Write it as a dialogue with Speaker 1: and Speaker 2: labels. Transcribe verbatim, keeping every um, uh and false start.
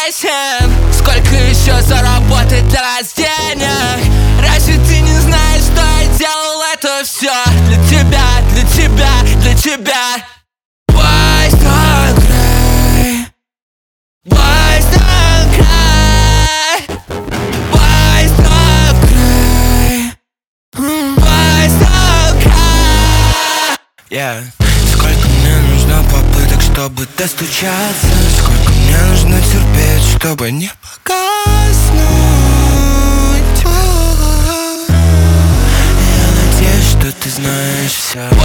Speaker 1: песен? Сколько еще заработать для нас денег? Разве ты не знаешь, что я делал это все для тебя, для тебя, для тебя? Boys don't cry, boys don't cry, boys don't cry, boys don't cry. Yeah. Сколько мне нужно попыток, чтобы достучаться? Сколько мне нужно терпеть, чтобы не погаснуть? Я надеюсь, что ты знаешь все.